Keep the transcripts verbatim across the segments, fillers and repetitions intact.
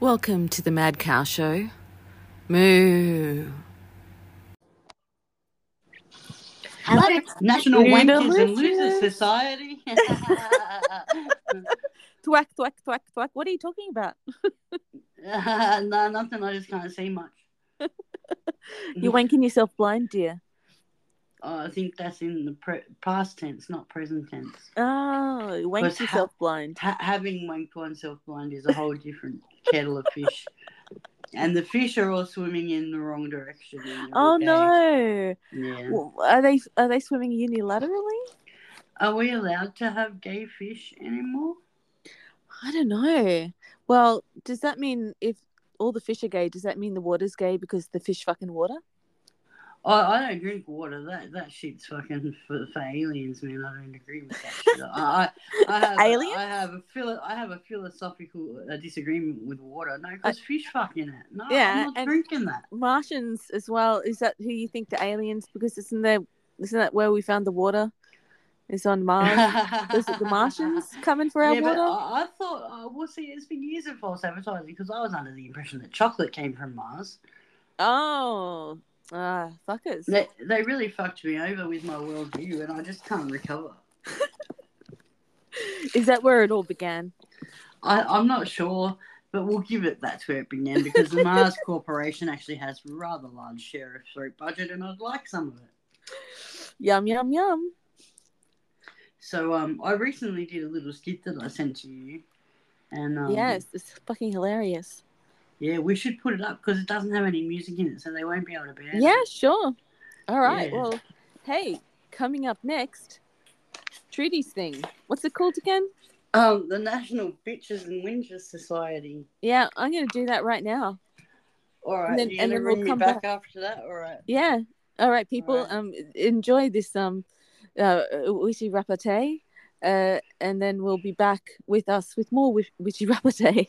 Welcome to the Mad Cow Show. Moo. Hello, National Freedom Wankers and Lizards. Losers Society. Thwack, thwack, thwack, thwack. What are you talking about? uh, no, nothing. I just can't see much. You're wanking yourself blind, dear. Oh, I think that's in the pre- past tense, not present tense. Oh, you wanked ha- yourself blind. Ha- having wanked oneself blind is a whole different kettle of fish. And the fish are all swimming in the wrong direction. Oh okay. no! Yeah. Well, are they are they swimming unilaterally? Are we allowed to have gay fish anymore? I don't know. Well, does that mean if all the fish are gay, does that mean the water's gay because the fish fucking water? I, I don't drink water. That that shit's fucking for, for aliens, man. I don't agree with that shit. I, I, I have Aliens? I have a philo- I have a philosophical uh, disagreement with water. No, because uh, fish fucking it. No, yeah, I'm not drinking that. Martians as well. Is that who you think the aliens? Because isn't there isn't that where we found the water? Is on Mars. Is it the Martians coming for our yeah, water? But I, I thought, uh, well, see, it's been years of false advertising because I was under the impression that chocolate came from Mars. Oh, ah, uh, fuckers. They, they really fucked me over with my worldview and I just can't recover. Is that where it all began? I, I'm not sure, but we'll give it that's where it began because the Mars Corporation actually has a rather large share of fruit budget and I'd like some of it. Yum, yum, yum. So um, I recently did a little skit that I sent to you. and um, yes, it's fucking hilarious. Yeah, we should put it up because it doesn't have any music in it, so they won't be able to ban it. Yeah, sure. All right. Yeah. Well, hey, coming up next, Trudy's thing. What's it called again? Um, the National Bitches and Whingers Society. Yeah, I'm going to do that right now. All right. And then, You're and gonna then bring we'll me come back, back after that. All right. Yeah. All right, people. All right. Um, enjoy this um, uh, witchy repartee, uh, and then we'll be back with us with more witchy repartee.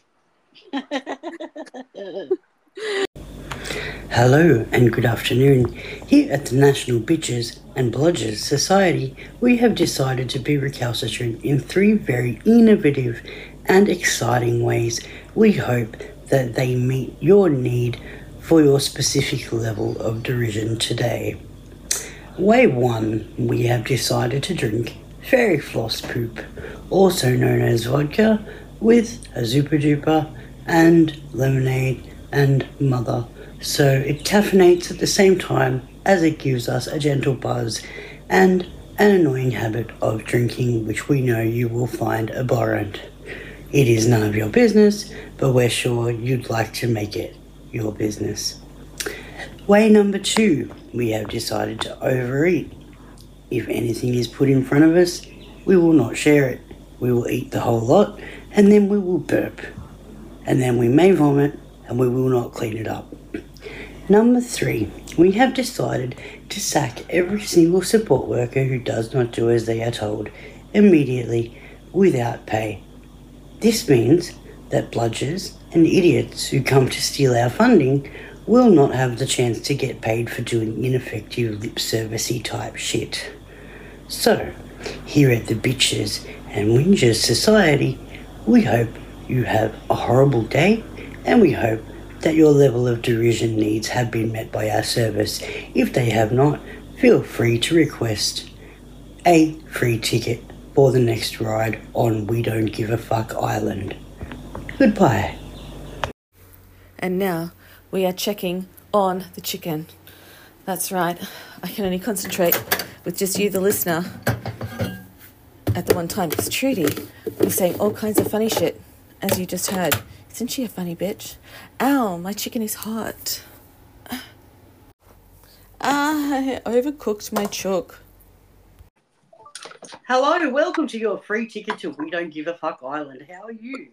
Hello and good afternoon. Here at the National Bitches and Bludgers Society, we have decided to be recalcitrant in three very innovative and exciting ways. We hope that they meet your need for your specific level of derision today. Way one, we have decided to drink fairy floss poop, also known as vodka, with a Zupa Duper and lemonade and mother, so it caffeinates at the same time as it gives us a gentle buzz and an annoying habit of drinking, which we know you will find abhorrent. It is none of your business, but we're sure you'd like to make it your business. Way number two, we have decided to overeat. If anything is put in front of us, we will not share it. We will eat the whole lot, and then we will burp. And then we may vomit, and we will not clean it up. Number three, we have decided to sack every single support worker who does not do as they are told immediately without pay. This means that bludgers and idiots who come to steal our funding will not have the chance to get paid for doing ineffective lip servicey type shit. So, here at the Bitches and Whingers Society, we hope you have a horrible day, and we hope that your level of derision needs have been met by our service. If they have not, feel free to request a free ticket for the next ride on We Don't Give a Fuck Island. Goodbye. And now we are checking on the chicken. That's right. I can only concentrate with just you, the listener, at the one time. Because Trudy was saying all kinds of funny shit, as you just heard. Isn't she a funny bitch? Ow, my chicken is hot. I overcooked my chook. Hello, welcome to your free ticket to We Don't Give a Fuck Island. How are you?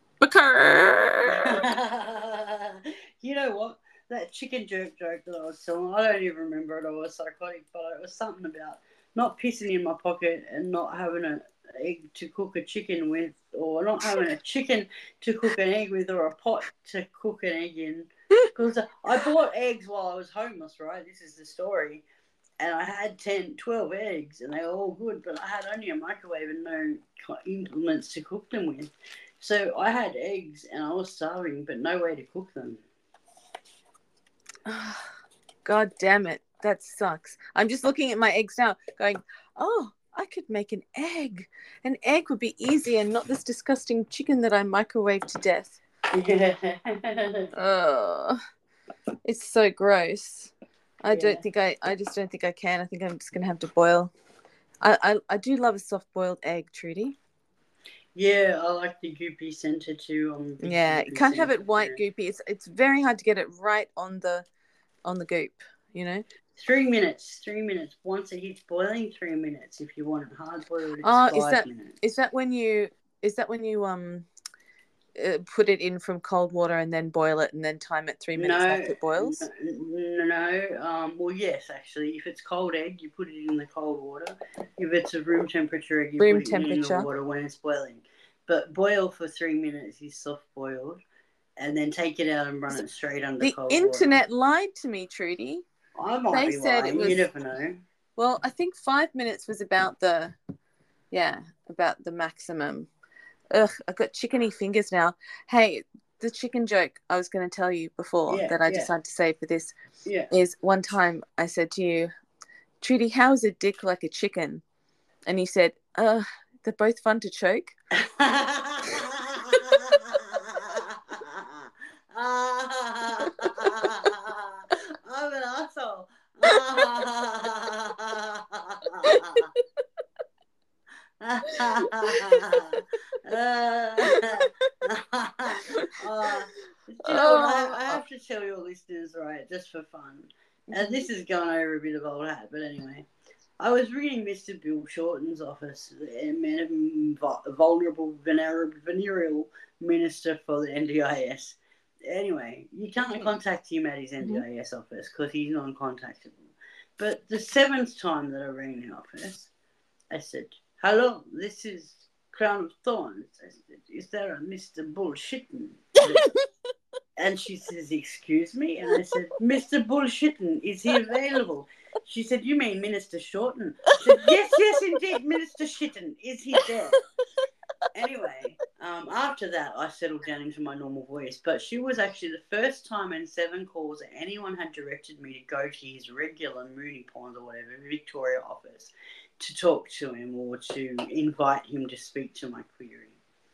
You know what? That chicken jerk joke that I was telling, I don't even remember it. I was psychotic, but it was something about not pissing in my pocket and not having an egg to cook a chicken with, or not having a chicken to cook an egg with, or a pot to cook an egg in. Because I bought eggs while I was homeless, right? This is the story. And I had ten, twelve eggs, and they were all good, but I had only a microwave and no implements to cook them with. So I had eggs and I was starving, but no way to cook them. God damn it. That sucks. I'm just looking at my eggs now, going, oh, I could make an egg. An egg would be easy and not this disgusting chicken that I microwaved to death. Oh, it's so gross. I Yeah. don't think I, I just don't think I can. I think I'm just going to have to boil. I, I, I do love a soft boiled egg, Trudy. Yeah, I like the goopy centre too. On the Yeah, you can't have it white yeah. goopy. It's it's very hard to get it right on the on the goop, you know. Three minutes. Three minutes. Once it hits boiling, three minutes. If you want it hard boiled, it's Oh, five is that minutes. is that when you is that when you um uh, put it in from cold water and then boil it and then time it three minutes No, after it boils? no, no. Um, well, yes, actually, if it's cold egg, you put it in the cold water. If it's a room temperature egg, you Room put it in the temperature. water when it's boiling. But boil for three minutes is soft boiled, and then take it out and run it straight under The cold internet water. lied to me, Trudy. I might They be said lying. it was- You never know. Well, I think five minutes was about the, yeah, about the maximum. Ugh, I've got chickeny fingers now. Hey, the chicken joke I was going to tell you before Yeah, that I yeah. decided to save for this Yeah. is one time I said to you, Trudy, how is a dick like a chicken? And you said, uh, they're both fun to choke. I'm an asshole. uh, do you know what? I, I have to tell your listeners, right, just for fun, and this is going over a bit of old hat, but anyway, I was ringing Mister Bill Shorten's office, the vulnerable venereal minister for the N D I S. Anyway, you can't contact him at his N D I S office because he's non-contactable. But the seventh time that I rang the office, I said, hello, this is Crown of Thorns. I said, is there a Mister Bullshitten? And she says, excuse me? And I said, Mister Bullshitten, is he available? She said, you mean Minister Shorten? I said, yes, yes, indeed, Minister Shitten. Is he there? Anyway, um, after that, I settled down into my normal voice. But she was actually the first time in seven calls that anyone had directed me to go to his regular Mooney Ponds or whatever, Victoria office, to talk to him or to invite him to speak to my query.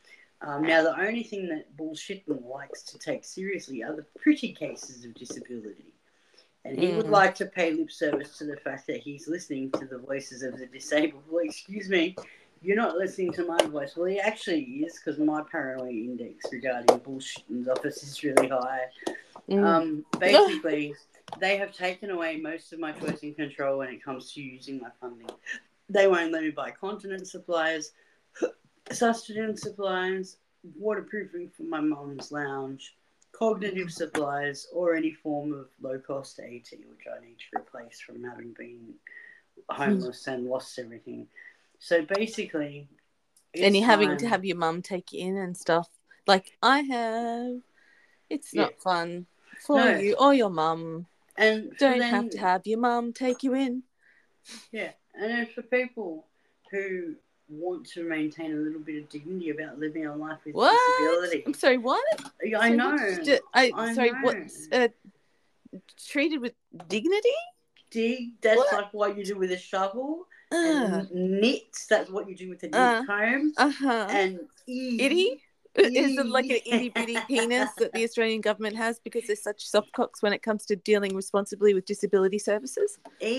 Um, now, the only thing that Bullshitten likes to take seriously are the pretty cases of disability. And he mm. would like to pay lip service to the fact that he's listening to the voices of the disabled. Well, excuse me, you're not listening to my voice. Well, he actually is, because my paranoia index regarding Bullshitten's office is really high. Mm. Um, basically, they have taken away most of my choice and control when it comes to using my funding. They won't let me buy continence supplies, sustenance supplies, waterproofing for my mum's lounge, cognitive supplies, or any form of low-cost A T, which I need to replace from having been homeless and lost everything. So basically, and you're having to have your mum take you in and stuff. Like I have. It's not yeah. fun for no. you or your mum. And don't then, have to have your mum take you in. Yeah, and then for people who want to maintain a little bit of dignity about living a life with what? disability. I'm sorry, what? I sorry, know. What I, I sorry, know. what's uh, treated with dignity? Dig, that's what? Like what you do with a shovel. Uh, and knit, that's what you do with a knit uh, comb. Uh-huh. And e- itty? e- Is it like an itty bitty penis that the Australian government has because they're such soft cocks when it comes to dealing responsibly with disability services?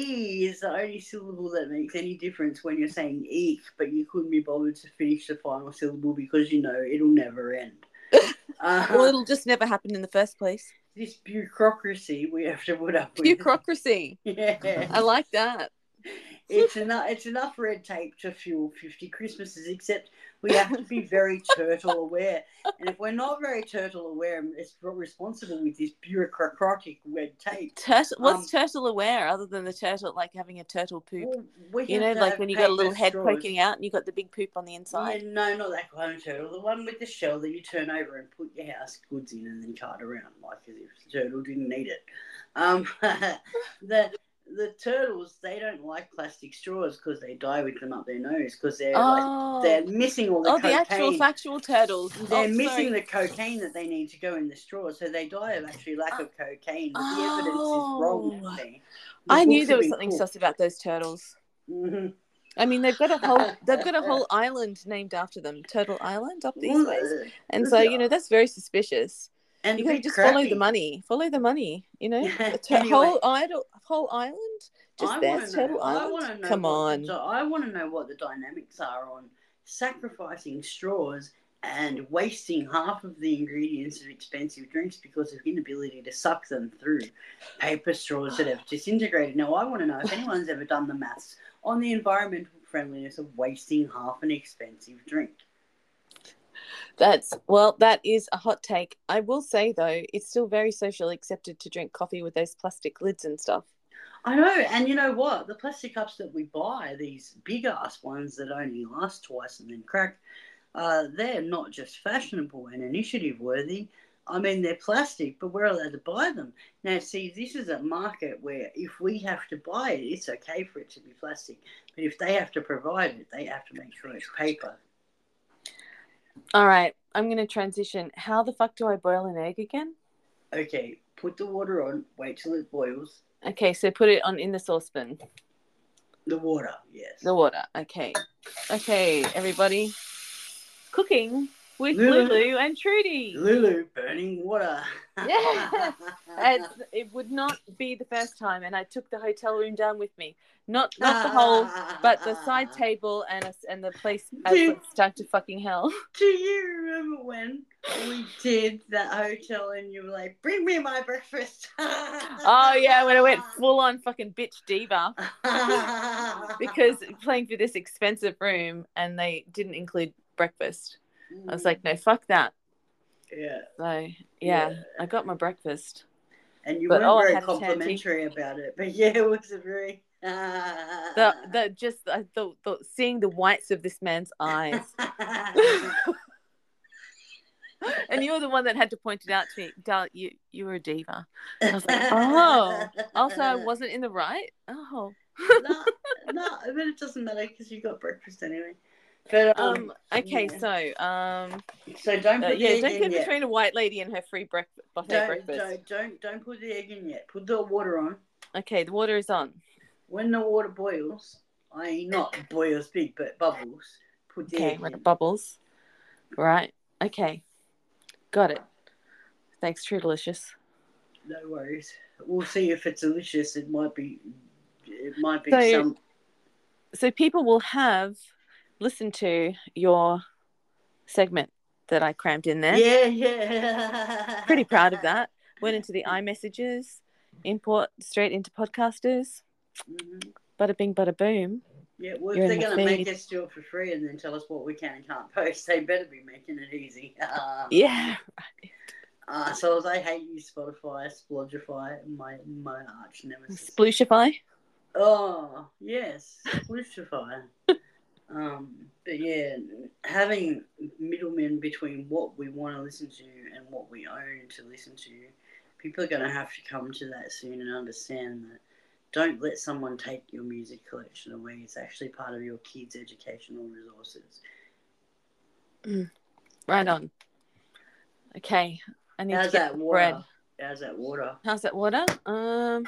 E is the only syllable that makes any difference when you're saying eek, but you couldn't be bothered to finish the final syllable because you know it'll never end. uh, well, it'll just never happen in the first place. This bureaucracy we have to put up with. Bureaucracy. Yeah. I like that. It's enough. It's enough red tape to fuel fifty Christmases. Except we have to be very turtle aware, and if we're not very turtle aware, it's responsible with this bureaucratic red tape. Turtle, what's um, turtle aware other than the turtle, like having a turtle poop? Well, we you know, like when you got a little head straws. Poking out and you got the big poop on the inside. Yeah, no, not that kind of turtle. The one with the shell that you turn over and put your house goods in and then cart around, like as if the turtle didn't need it. Um, the the turtles, they don't like plastic straws because they die with them up their nose because they're Oh. like they're missing all the oh, cocaine. the actual factual turtles. They're oh, missing sorry. the cocaine that they need to go in the straw, so they die of actually lack of cocaine. But the evidence Oh. is wrong. The I knew books there have was been something cooked. sus about those turtles. Mm-hmm. I mean, they've got a whole they've got a whole island named after them, Turtle Island, up these Well, ways. uh, And so, you know, that's very suspicious. and You a got to bit just crappy. follow the money. Follow the money, you know? A tur- Anyway. whole, idol, whole island? Just I there's wanna know, Turtle I Island? want to know. Come what on. The, I want to know what the dynamics are on sacrificing straws and wasting half of the ingredients of expensive drinks because of inability to suck them through paper straws that have disintegrated. Now, I want to know if anyone's ever done the maths on the environmental friendliness of wasting half an expensive drink. That's, well, that is a hot take. I will say, though, it's still very socially accepted to drink coffee with those plastic lids and stuff. I know, and you know what? The plastic cups that we buy, these big-ass ones that only last twice and then crack, uh, they're not just fashionable and initiative-worthy. I mean, they're plastic, but we're allowed to buy them. Now, see, this is a market where if we have to buy it, it's okay for it to be plastic. But if they have to provide it, they have to make sure it's paper. All right, I'm going to transition. How the fuck do I boil an egg again? Okay, put the water on, wait till it boils. Okay, so put it on in the saucepan. The water, yes. The water, okay. Okay, everybody. Cooking with Lulu. Lulu and Trudy. Lulu, burning water. Yeah, it's, it would not be the first time, and I took the hotel room down with me. Not not the whole, but the side table and a, and the place as stuck to fucking hell. Do you remember when we did that hotel and you were like, "Bring me my breakfast"? Oh yeah, when I went full on fucking bitch diva because playing for this expensive room and they didn't include breakfast. I was like, no, fuck that. Yeah. So yeah, yeah. I got my breakfast. And you but, weren't oh, very complimentary about it, but yeah, it was a very. the the just the, the, the seeing the whites of this man's eyes. And you were the one that had to point it out to me. Darling, you you were a diva. I was like, oh, also I wasn't in the right. Oh, no, no, but it doesn't matter because you got breakfast anyway. But um, um okay, yeah. so um, so don't put uh, the yeah, egg don't in get yet. between a white lady and her free breakfast buffet Don't, breakfast. Don't don't don't put the egg in yet. Put the water on. Okay, the water is on. When the water boils, I mean not boils big, but bubbles. Put the okay, egg when in. it bubbles. Right. Okay. Got it. Thanks, True Delicious. No worries. We'll see if it's delicious. It might be. It might be so, some. So people will have listened to your segment that I crammed in there. Yeah, yeah. Pretty proud of that. Went into the iMessages, import straight into podcasters. Mm-hmm. Bada bing, bada boom. Yeah, well, You're if they're the going to make feed. us do it for free and then tell us what we can and can't post, they better be making it easy. Uh, Yeah. Uh, so as I hate you, Spotify, Splodgify, my my arch nemesis. Sploogify? Oh, yes, Splooshify. um, but yeah, having middlemen between what we want to listen to and what we own to listen to, people are going to have to come to that soon and understand that don't let someone take your music collection away. It's actually part of your kids' educational resources. Mm. Right on. Okay. I need How's to get that water? bread. How's that water? How's that water? Um,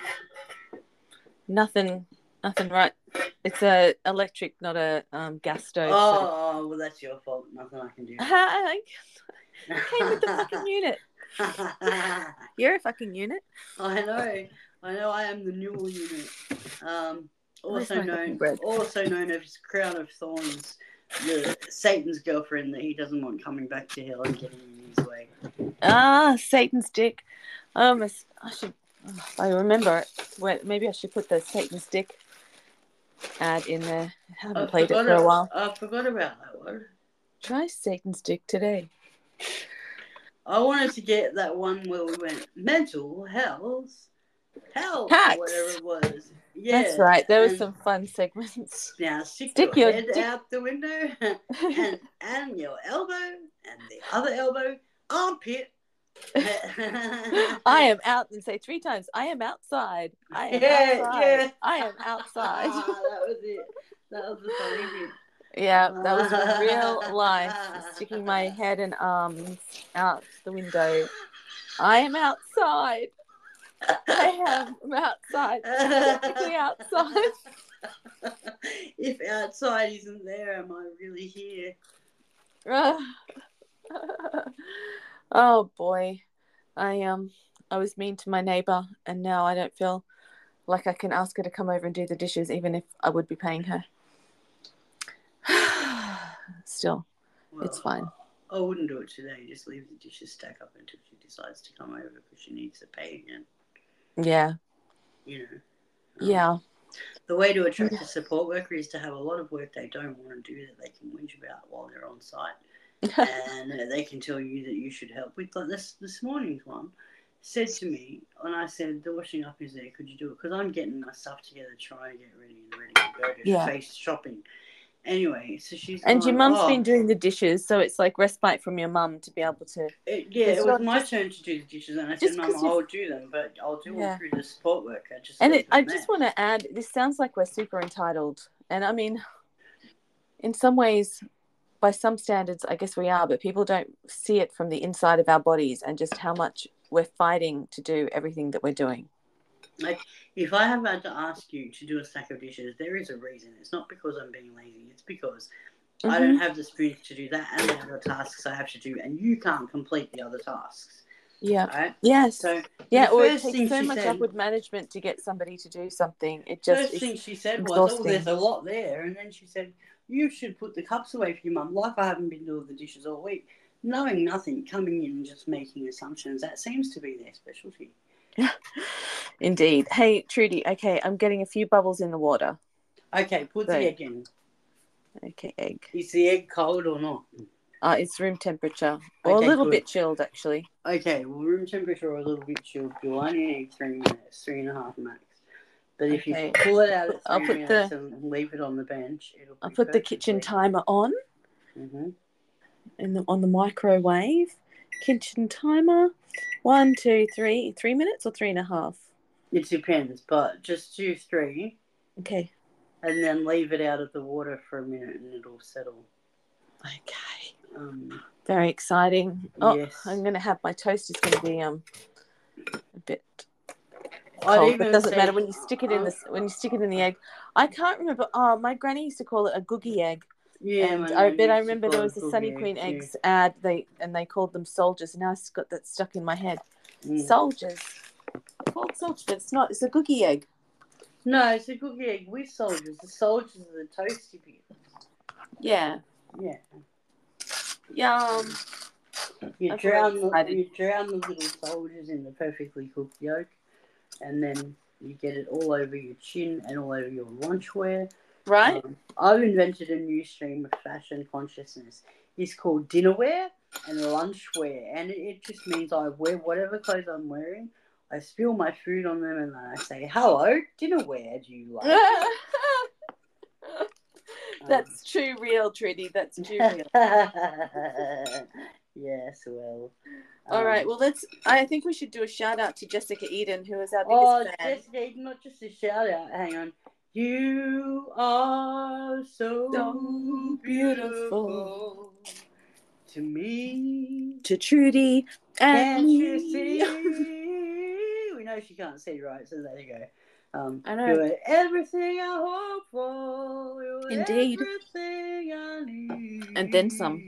nothing, nothing right. It's a electric, not a um, gas stove. Oh, so. oh, well, that's your fault. Nothing I can do. I came with the fucking unit. You're a fucking unit. I know. I know. I am the Newell unit. Um, also Where's my known, fucking bread? also known as Crown of Thorns, the Satan's girlfriend that he doesn't want coming back to hell and getting in his way. Ah, Satan's dick. I almost, I should, oh, I remember it. Wait, maybe I should put the Satan's dick ad in there. I haven't I played it forgot for a while. I forgot about that one. Try Satan's dick today. I wanted to get that one where we went mental health, health, Hacks. or whatever it was. Yeah, That's right. There were and some fun segments. now stick, Stick your, your head dick- out the window and and your elbow and the other elbow, armpit, I am out, and say three times, I am outside. I am yeah, outside. yeah. I am outside. That was it. That was the funny bit. Yeah, that was real life. Sticking my head and arms out the window. I am outside. I am outside. Technically outside. If outside isn't there, am I really here? Oh boy. I um I was mean to my neighbour, and now I don't feel like I can ask her to come over and do the dishes, even if I would be paying her. Still, well, it's fine. I wouldn't do it today. Just leave the dishes stack up until she decides to come over because she needs to pay again. Yeah. You know. Um, yeah. The way to attract a support worker is to have a lot of work they don't want to do that they can whinge about while they're on site. And they can tell you that you should help with. Like this, this morning's one said to me, when I said, the washing up is there, could you do it? Because I'm getting my stuff together, trying to get ready and ready to go to yeah. face shopping. Anyway, so she's And gone, your mum's oh, been doing the dishes, so it's like respite from your mum to be able to... It, yeah, it was my just, turn to do the dishes, and I said, Mum, I'll do them, but I'll do yeah. them through the support worker. Just and it, I there. just want to add, this sounds like we're super entitled. And I mean, in some ways, by some standards, I guess we are, but people don't see it from the inside of our bodies and just how much we're fighting to do everything that we're doing. Like, if I have had to ask you to do a stack of dishes, there is a reason. It's not because I'm being lazy. It's because mm-hmm. I don't have the spoons to do that and the other tasks I have to do, and you can't complete the other tasks. Yeah. Right? Yes. So, yeah, or it takes so much said, upward management to get somebody to do something. It just first thing she said was, oh, there's a lot there. And then she said, you should put the cups away for your mum. Like I haven't been doing the dishes all week. Knowing nothing, coming in and just making assumptions, that seems to be their specialty. Indeed. Hey, Trudy, okay, I'm getting a few bubbles in the water. Okay, put so, the egg in. Okay, egg. Is the egg cold or not? Uh, it's room temperature. Or okay, a little good. bit chilled, actually. Okay, well, room temperature or a little bit chilled. You'll only need three minutes, three and a half max. But if okay. you pull it out at three I'll put minutes the, and leave it on the bench, it'll be I'll put the kitchen timer on. Mm-hmm. In the, on the microwave. Kitchen timer. One, two, three. Three minutes or three and a half? It depends, but just do three. Okay. And then leave it out of the water for a minute and it'll settle. Okay. Um, Very exciting. Oh, yes. I'm going to have my toast is going to be um a bit cold. It doesn't say, matter when you stick it in the when you stick it in the egg. I can't remember. Oh, my granny used to call it a googie egg. Yeah, and I bet I remember there was a Sunny Queen eggs yeah. ad. They and they called them soldiers. And now I've got that stuck in my head. Mm. Soldiers. Called soldiers, but it's not. It's a cookie egg. No, it's a cookie egg with soldiers. The soldiers are the toasty bits. Yeah. Yeah. Yum. You drown the you drown the little soldiers in the perfectly cooked yolk, and then you get it all over your chin and all over your lunchwear. Right. Um, I've invented a new stream of fashion consciousness. It's called dinnerwear and lunchwear, and it, it just means I wear whatever clothes I'm wearing. I spill my food on them, and then I say, "Hello, dinnerwear. Do you like it?" That's um, too real, Trudy. That's too real. Yes, well. All um, right. Well, let's. I think we should do a shout out to Jessica Eden, who is our biggest oh, fan. Oh, Jessica Eden, not just a shout out. Hang on. You are so, so beautiful, beautiful to me, to Trudy, and can't you see? We know she can't see, right? So there you go. Um, I know. You're everything I hope for. You're Indeed. Everything I need. And then some.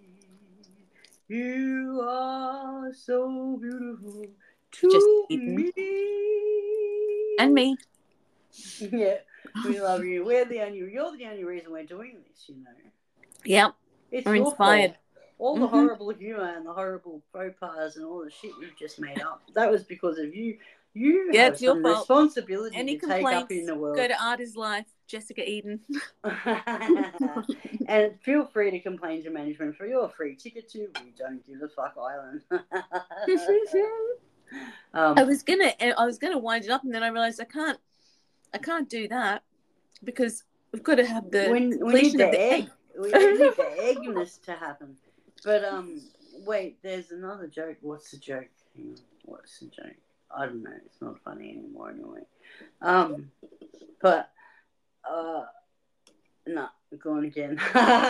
You are so beautiful to me. And me. Yeah. We love you. We're the only. You're the only reason we're doing this. You know. Yep. It's we're inspired. Fault. All the mm-hmm. horrible humor and the horrible faux pas and all the shit you've just made up. That was because of you. You yeah, have some responsibility Any to take up in the world. Go to Art is Life, Jessica Eden. And feel free to complain to management for your free ticket to We Don't Give a Fuck Island. um, I was gonna, I was gonna wind it up, and then I realized I can't. I can't do that because we've got to have the when, completion we need of the egg. egg. We need the eggness to happen. But um, wait, there's another joke. What's the joke? Hang on. What's the joke? I don't know. It's not funny anymore anyway. Um, but, uh, no, gone again.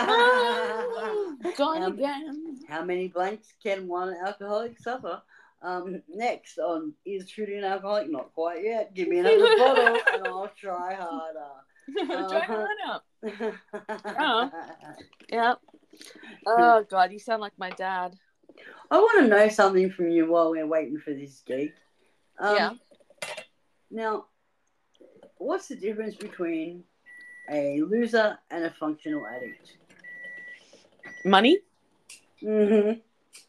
Gone um, again. How many blanks can one alcoholic suffer? Um, next on Is Trudy an Alcoholic? Not quite yet. Give me another bottle and I'll try harder. Try harder. Oh, yeah. Oh, God, you sound like my dad. I want to know something from you while we're waiting for this gig. Um, Yeah. Now, what's the difference between a loser and a functional addict? Money? Mm-hmm.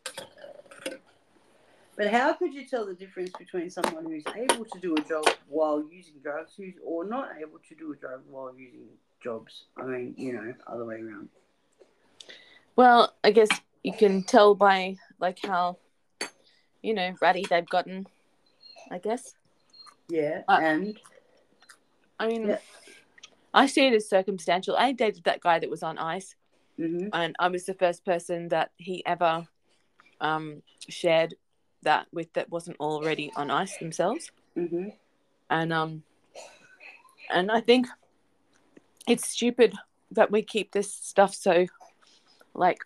But how could you tell the difference between someone who's able to do a job while using drugs who's, or not able to do a job while using jobs? I mean, you know, other way around. Well, I guess you can tell by, like, how, you know, ratty they've gotten, I guess. Yeah, uh, and... I mean, yeah. I see it as circumstantial. I dated that guy that was on ice, Mm-hmm. and I was the first person that he ever um, shared that with that wasn't already on ice themselves. Mm-hmm. And um, and I think it's stupid that we keep this stuff so, like,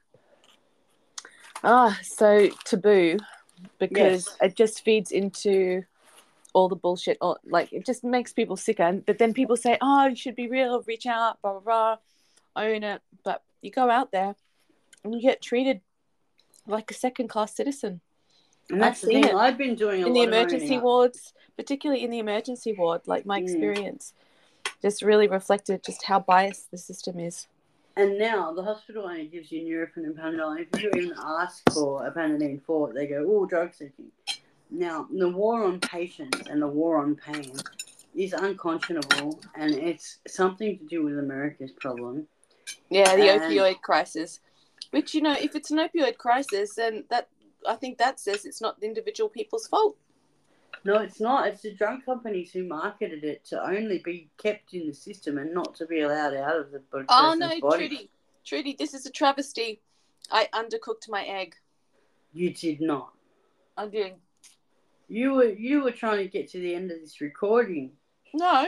ah, so taboo, because Yes. it just feeds into all the bullshit, or like it just makes people sicker. But then people say, oh, you should be real, reach out, blah blah blah, own it. But you go out there and you get treated like a second class citizen. And I've that's the seen thing. it I've been doing a in the lot of owning emergency up. wards, particularly in the emergency ward. Like, my Mm. experience just really reflected just how biased the system is. And now the hospital only gives you Nurofen and Panadol. If you even ask for a Panadine for it, they go, oh, drug seeking. Now, the war on patients and the war on pain is unconscionable, and it's something to do with America's problem. Yeah, the And opioid crisis. Which, you know, if it's an opioid crisis, then that, I think that says it's not the individual people's fault. no, it's not. It's the drug companies who marketed it to only be kept in the system and not to be allowed out of the person's Oh, no, body. Trudy. Trudy, this is a travesty. I undercooked my egg. You did not. I did. You were you were trying to get to the end of this recording. No.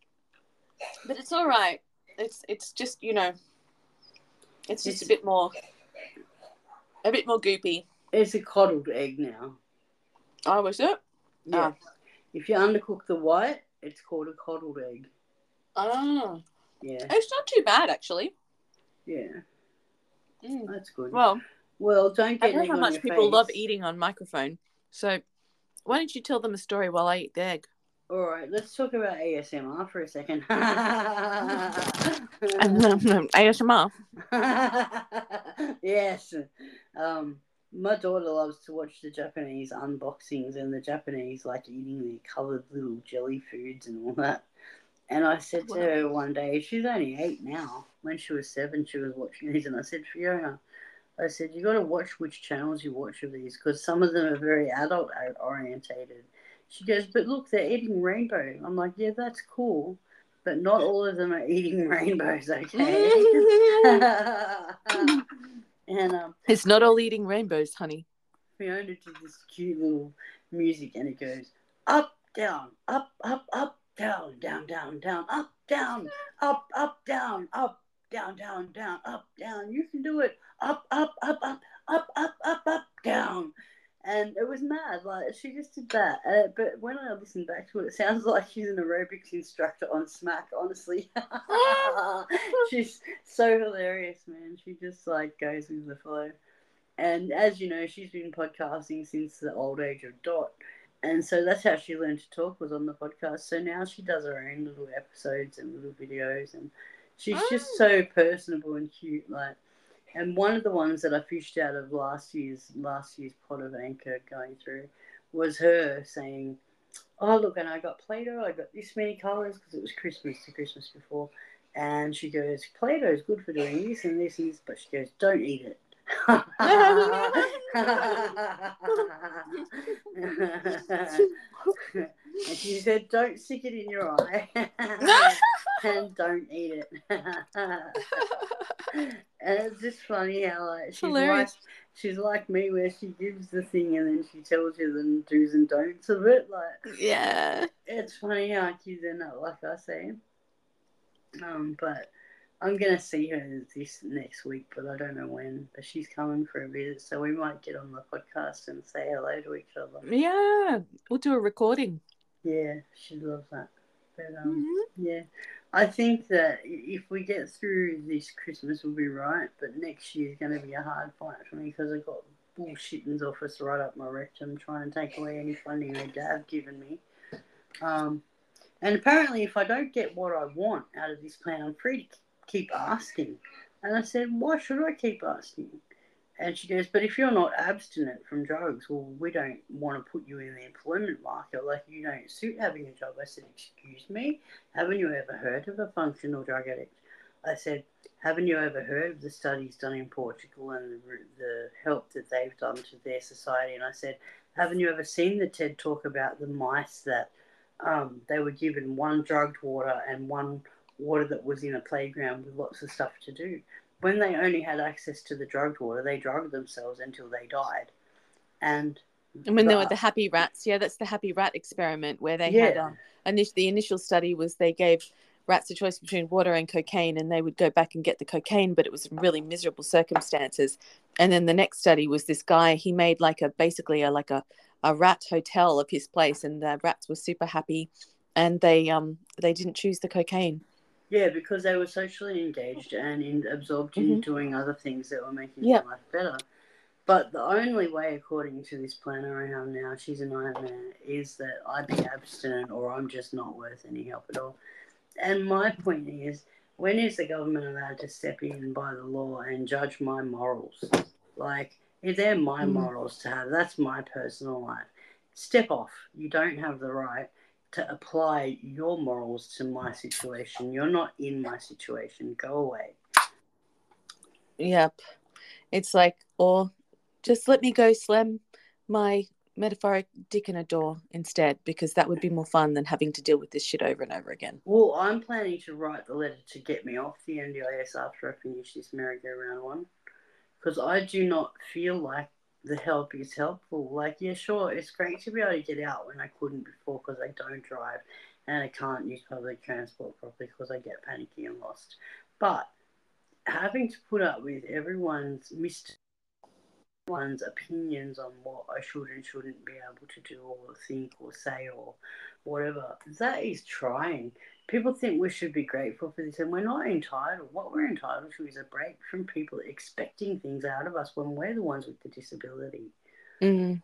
But it's all right. It's it's just, you know, it's just It's, a bit more, a bit more goopy. It's a coddled egg now. Oh, was it? Yeah. Oh. If you undercook the white, it's called a coddled egg. Oh. Yeah. It's not too bad, actually. Yeah. Mm. That's good. Well, well, don't get I know egg how on much your people face. love eating on microphone. So why don't you tell them a story while I eat the egg? All right, let's talk about A S M R for a second. A S M R. Yes. Um, my daughter loves to watch the Japanese unboxings and the Japanese like eating their coloured little jelly foods and all that. And I said to her one day, she's only eight now. When she was seven, she was watching these, and I said, Fiona, I said, you got to watch which channels you watch of these, because some of them are very adult orientated. She goes, but look, they're eating rainbow. I'm like, yeah, that's cool, but not all of them are eating rainbows, okay? And um, it's not all eating rainbows, honey. Fiona did this cute little music, and it goes up, down, up, up, up, down, down, down, down, up, down, up, up, down, up, down, down, down, up, down. You can do it. Up, up, up, up, up, up, up, up, down. And it was mad. Like, she just did that. Uh, but when I listen back to it, it sounds like she's an aerobics instructor on Smack, honestly. She's so hilarious, man. She just, like, goes with the flow. And as you know, she's been podcasting since the old age of Dot. And so that's how she learned to talk, was on the podcast. So now she does her own little episodes and little videos. And she's just so personable and cute. Like, and one of the ones that I fished out of last year's last year's pot of Anchor going through was her saying, oh, look, and I got Play-Doh. I got this many colours because it was Christmas to Christmas before. And she goes, Play-Doh is good for doing this and this and this. But she goes, don't eat it. And she said, don't stick it in your eye. And don't eat it. And it's just funny how, like, she's, wipe, she's like me, where she gives the thing and then she tells you the do's and don'ts of it. Like, Yeah. it's funny how kids end up like I say. Um, but I'm gonna see her this next week, but I don't know when. But she's coming for a visit, so we might get on the podcast and say hello to each other. Yeah, we'll do a recording. Yeah, she loves that. But um, Mm-hmm. yeah, I think that if we get through this Christmas, we'll be right. But next year's going to be a hard fight for me because I got bullshitting's office right up my rectum trying to take away any funding they have given me. Um, and apparently, if I don't get what I want out of this plan, I'm free to keep asking. And I said, why should I keep asking? And she goes, but if you're not abstinent from drugs, well, we don't want to put you in the employment market. Like, you don't suit having a job. I said, excuse me? Haven't you ever heard of a functional drug addict? I said, haven't you ever heard of the studies done in Portugal and the, the help that they've done to their society? And I said, haven't you ever seen the TED talk about the mice that um, they were given one drugged water and one water that was in a playground with lots of stuff to do? When they only had access to the drugged water, they drugged themselves until they died. And And when the, they were the happy rats, yeah, that's the happy rat experiment where they yeah. had um, init- the initial study was they gave rats a choice between water and cocaine, and they would go back and get the cocaine, but it was in really miserable circumstances. And then the next study was this guy, he made like a basically a like a, a rat hotel of his place, and the rats were super happy, and they um they didn't choose the cocaine. Yeah, because they were socially engaged and in, absorbed in Mm-hmm. doing other things that were making Yep. their life better. But the only way, according to this planner I have now, she's a nightmare, is that I be abstinent or I'm just not worth any help at all. And my point is, when is the government allowed to step in by the law and judge my morals? Like, if they're my Mm. morals to have, that's my personal life. Step off. You don't have the right to apply your morals to my situation. You're not in my situation. Go away. Yep. It's like, or just let me go slam my metaphoric dick in a door instead, because that would be more fun than having to deal with this shit over and over again. Well, I'm planning to write the letter to get me off the N D I S after I finish this merry-go-round one, because I do not feel like the help is helpful. Like, yeah, sure, it's great to be able to get out when I couldn't before because I don't drive and I can't use public transport properly because I get panicky and lost. But having to put up with everyone's mis- one's opinions on what I should and shouldn't be able to do or think or say or whatever, that is trying. People think we should be grateful for this, and we're not entitled. What we're entitled to is a break from people expecting things out of us when we're the ones with the disability. Mm.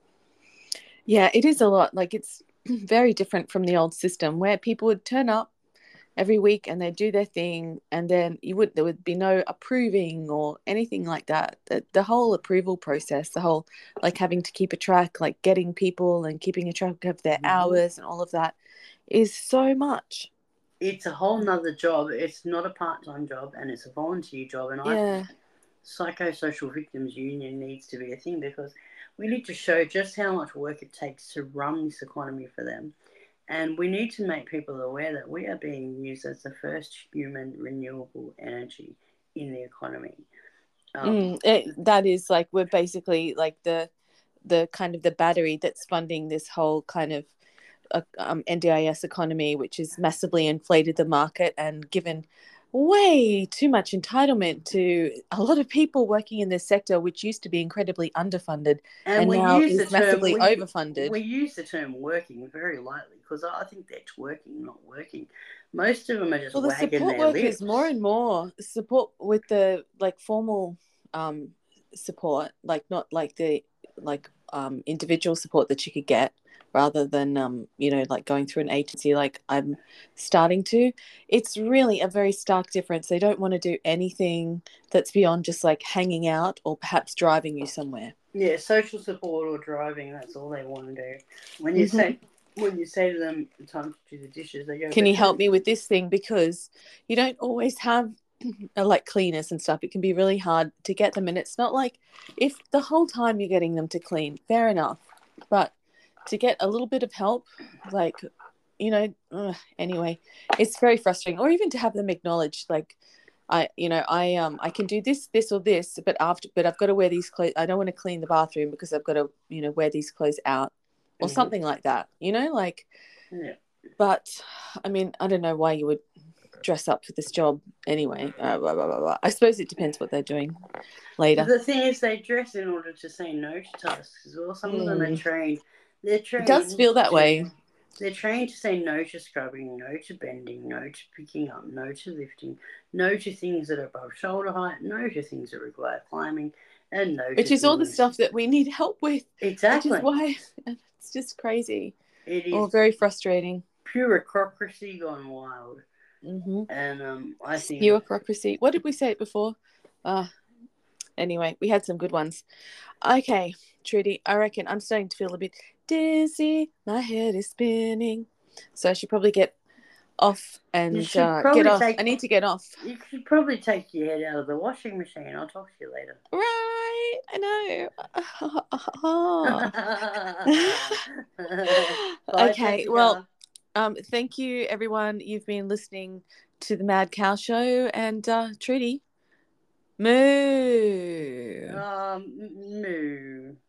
Yeah, it is a lot. Like, it's very different from the old system where people would turn up every week and they'd do their thing, and then you would there would be no approving or anything like that. The, the whole approval process, the whole like having to keep a track, like getting people and keeping a track of their Mm-hmm. hours and all of that is so much. It's a whole nother job. It's not a part-time job, and it's a volunteer job. And I Yeah. think Psychosocial Victims Union needs to be a thing because we need to show just how much work it takes to run this economy for them. And we need to make people aware that we are being used as the first human renewable energy in the economy. Um, Mm, it, that is like we're basically like the the kind of the battery that's funding this whole kind of uh, um, N D I S economy, which has massively inflated the market and given way too much entitlement to a lot of people working in this sector, which used to be incredibly underfunded and, and we now use the is term massively we, overfunded. we use the term working very lightly because I think they're twerking, not working. Most of them are just Well, the wagging support their workers lips. more and more support with the like formal um, support, like not like the like um, individual support that you could get rather than um, you know, like going through an agency like I'm starting to. It's really a very stark difference. They don't want to do anything that's beyond just like hanging out or perhaps driving you somewhere. Yeah, social support or driving, that's all they want to do. When you Mm-hmm. say when you say to them time to do the dishes, they go, can you help me with this thing? Because you don't always have like cleaners and stuff. It can be really hard to get them, and it's not like if the whole time you're getting them to clean, fair enough, but to get a little bit of help, like, you know, ugh, anyway, it's very frustrating. Or even to have them acknowledge like I, you know, I um I can do this, this or this, but after, but I've got to wear these clothes. I don't want to clean the bathroom because I've got to, you know, wear these clothes out or Mhm. something like that. You know, like. Yeah. But I mean, I don't know why you would dress up for this job anyway. Uh, blah, blah, blah, blah. I suppose it depends what they're doing later. The thing is, they dress in order to say no to tasks as well. Some of them are Mm. trained. They're It trained. does feel that to- way. They're trained to say no to scrubbing, no to bending, no to picking up, no to lifting, no to things that are above shoulder height, no to things that require climbing, and no Which to is all the things. stuff that we need help with. Exactly. Which is why it's just crazy. It is or very frustrating. Bureaucracy gone wild. Mm-hmm. And um, I think bureaucracy. What did we say it before? Uh, anyway, we had some good ones. Okay, Trudy, I reckon I'm starting to feel a bit dizzy. My head is spinning. So I should probably get off and uh, get off. Take, I need to get off. You should probably take your head out of the washing machine. I'll talk to you later. Right, I know. Bye, okay, Jessica. well, um, thank you, everyone. You've been listening to the Mad Cow Show, and uh, Trudy, moo. Um, moo.